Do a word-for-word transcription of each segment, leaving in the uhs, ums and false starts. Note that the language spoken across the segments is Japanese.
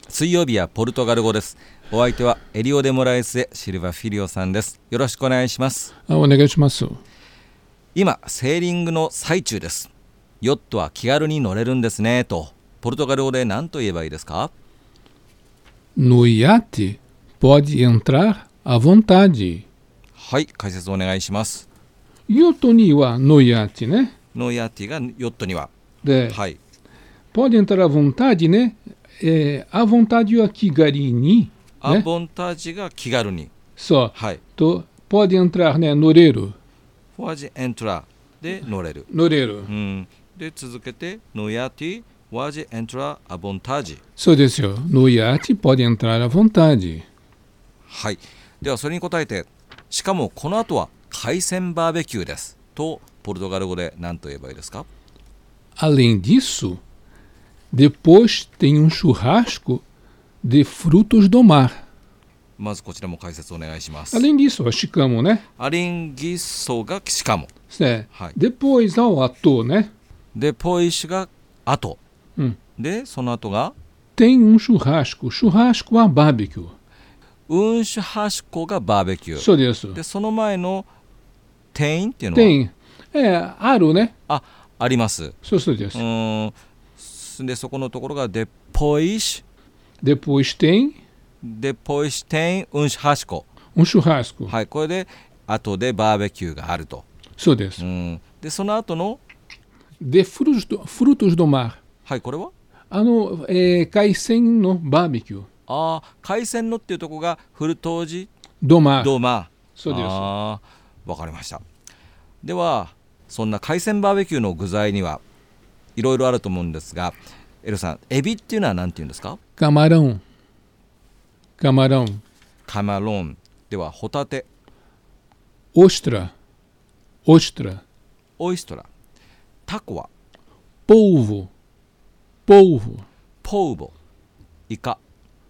水曜日はポルトガル語です。お相手はエリオデモラエスエシルバフィリオさんです。よろしくお願いします。 あ、お願いします。 今セーリングの最中です。ヨットは気軽に乗れるんですねと、ポルトガル語で何と言えばいいですか？ No iate pode entrar à vontade。 はい、解説お願いします。 ヨットにはno iateね。 ノイアーティがヨットには。 で、 はい。 pode entrar à vontadeね。えー、à vontade は気軽に、 アね、 ボンタージが気軽に。 そう。 はい。 と、pode entrar ね、乗れる。 フォアジエントラで乗れる。 乗れる。 うん。で、続けて、ノイアーティ、フォアジエントラ、アボンタージ。 そうですよ。No iate pode entrar à vontade。 はい。では、それに答えて、しかもこの後は海鮮バーベキューです。と、ポルトガル語で何と言えばいいですか？ Além disso, depois tem um churrasco de frutos do mar。 まずこちらも解説お願いします。 Além disso, はしかもね。 アリンギッソがしかも。 ね、 はい。 depois ao ato ね。 で、ポイシが後。 うん。 で、その後が Tem um churrasco. Churrascoはバーベキュー。 ウンシュハシコがバーベキュー。 そうです。 で、その前のテインっていうのは Tem。えー、あるね。 あ、あります。 そうそうです。 うーん。で、そこのところがデポイシ Depois tem デポイシテインウンシュハシコ。 um churrasco。 はい、これで後でバーベキューがあると。 そうです。 うん。で、その後の De frutos do, frutos do mar。 はい、これはあの、えー、海鮮のバーベキュー。 ああ、海鮮のっていうところがフルトージ do mar。 ドマ。 そうです。 ああ、わかりました。では、そんな海鮮バーベキューの具材にはいろいろあると思うんですが、エルさん、エビっていうのは何て言うんですか？ Camarão。Camarão。 カマロン。では、ホタテ。 Ostra。Ostra。 オイストラ。タコは Polvo。Polvo。 ポウボ。イカ。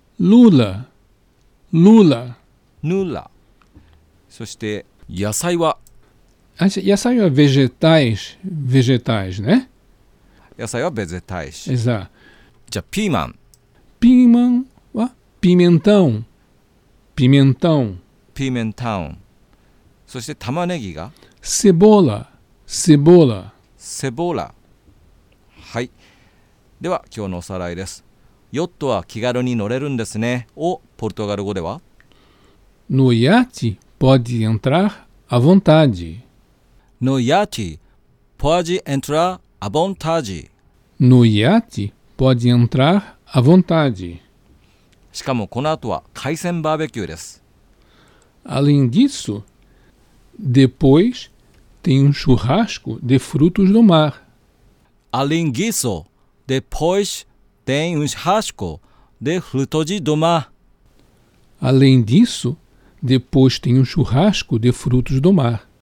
Lula。Lula。 ヌーラ。そして野菜は野菜は vegetais。vegetais ね。 野菜はベゼタイシ。 Exato。 じゃあピーマン。 ピーマンは pimentão。pimentão。 ピーメンタウン。そして玉ねぎが cebola。cebola。 セボラ。はい。では今日のおさらいです。ヨットは気軽に乗れるんですねをポルトガル語では No iate pode entrar à vontade。 No iate pode entrar à vontade。 No iate pode entrar à vontade。 しかもこの後は海鮮バーベキューです。 Além disso, depois tem um churrasco de frutos do mar。 Além disso, depois tem um churrasco de frutos do mar。 Além disso, depois tem um churrasco de frutos do mar。